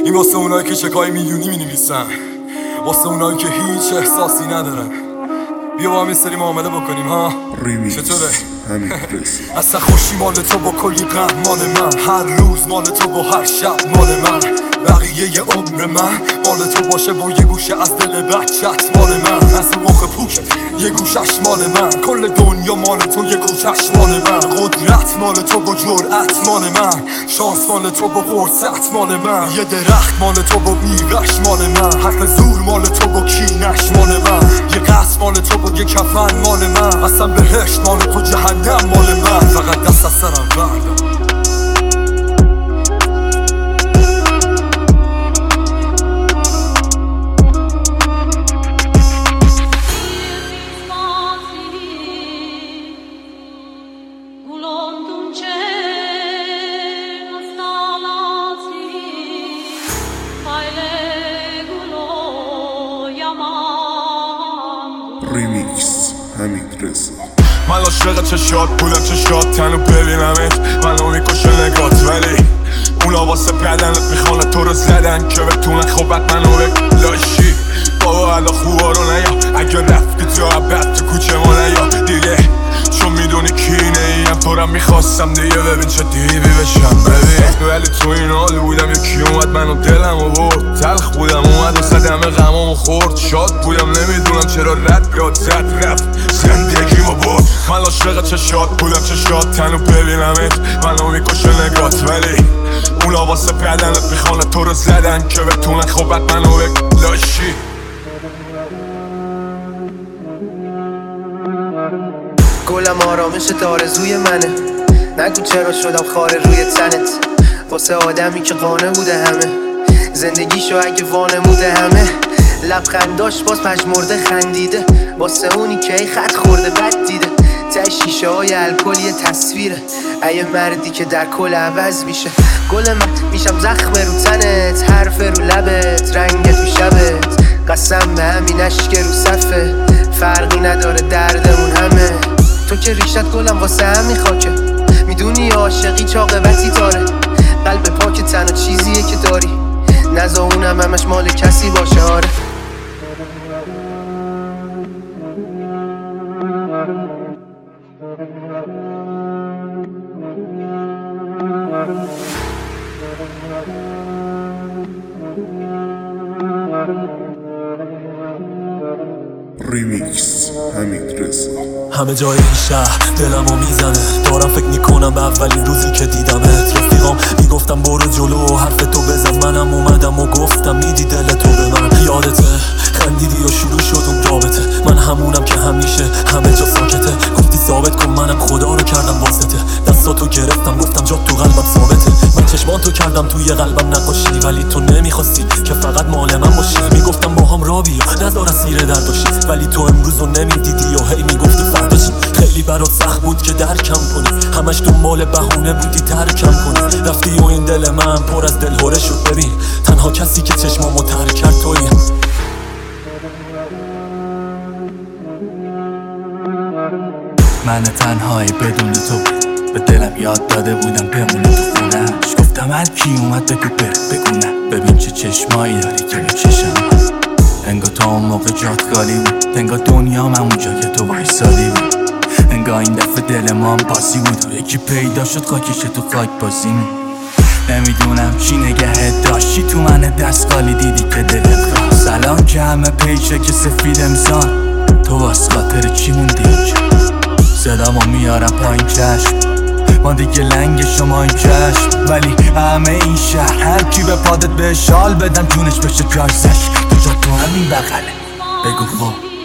این واسه اونایی که چکای میلیونی مینویسن، واسه اونایی که هیچ احساسی ندارن. بیا با هم یه سری معامله بکنیم ها. چطوره؟ اصلا خوشی مال تو با کلی غم مال من، هر روز مال تو با هر شب مال من، بقیه عمر من مال تو باشه با یه گوشه از دل بچت مال من، از مخ پوشت یه گوشش مال من، کل دنیا مال تو یه گوشش مال من، قدرت مال تو با جرأت مال من، شانس مال تو با فرصت مال من، یه درخت مال تو با میوه‌ش مال من، حرف زور مال تو با کینش مال من، یه قصد مال تو با یه کفن مال من، اصلا بهشت مال تو جهنم مال من، فقط دست از سرم بردم. ریمیکس حمید رضا. من عاشق چشات بودم، چشات تنو ببینمت منو میکشه نگات، ولی اونا واسه بدنت میخوانه تو رو زدن که بتونن خوبت منو بلاشی. بابا الان خوبا رو نیا، اگه رفتی تو عبد تو کوچه ما نیا دیگه، چون میدونی کی نیم پرم میخواستم دیگه ببین چه دیوی بشم ببین، ولی تو این حال بودم یکی اومد منو دلمو برد، تلخ بودم اومد و صدم غمامو خورد، شاد بودم نمیدونم چرا رد یاد زد رفت زندگیمو برد. من عاشق چشات بودم، چشات تنو ببینمت منو میکشه نگات، ولی اونا واسه بدنت میخوانه تو رو زدن که بتونن خوبت منو بلاشی. گلم آرامشت آرزوی منه، نگو چرا شدم خاره روی تنت، واسه آدمی که قانه بوده همه زندگیشو اگه وانموده همه، لبخنداش باز پژمرده خندیده، واسه اونی که ای خط خورده بد دیده، ته شیشه های الکل یه تصویره، ایه مردی که در کل عوض میشه. گل من میشم زخم رو تنت، حرف رو لبت، رنگ تو شبت، قسم به همین اشک رو صفه، فرقی نداره دردمون همه، تو که ریشت گلم واسه همین خاکه، میدونی عاشقی چه عاقبتی داره، قلب پاک تنها چیزیه که داری، نزا اونم همش مال کسی باشه. آره ریمیکس حمید رضا. همه جای این شهر دلمو میزنه، دارم فکر میکنم به اولین روزی که دیدمت، رفیقام میگفتم برو جلو و حرف تو بزن، منم اومدم و گفتم میدی دل تو به من، یادته خندیدی و شروع شد اون رابطه، من همونم که همیشه همه جا ساکته، گفتی ثابت کن منم خدا رو کردم واسطه، دستاتو گرفتم گفتم جات تو قلبم ثابته، من چشمانتو کردم توی قلبم نقاشی، ولی تو نمیخواستی که فقط مال من باشی، میگفتم با هم را بیا نذار اسیر درد باشی، ولی تو امروز رو نمیدیدی و هی میگفتی فردا چی، خیلی برات سخت بود که درکم کنی، همش دنبال بهونه بودی ترکم کنی، رفتی و این دل من پر از دلهره شد، ببین تنها کسی که چشمامو تر کرد تویی. من تنهایی بدون تو به دلم یاد داده بودم بمونه تو خونه‌اش، گفتم هر کی اومد بگو بره بگو نه، ببین چه چشمایی داری که بکشم، انگار تا اون موقع جات خالی بود، انگار دنیام همونجا که تو وایسادی بود، انگار این دفعه دل ما هم باسی بود و یکی پیدا شد خاکش تو خاک بازی می، نمیدونم چی نگهت داشتی تو من دستگالی دیدی که دلت خواست، سلام که همه پیچه که سفید امسان، تو واس خاطر چی موندی اینجا، صدامو میارم پایین چشم ما دیگه لنگ شما این چشم، ولی همه این شهر هر کی به پادت به شال بدم جونش بشه جایزش، تو جا تو همین بغله بگو خب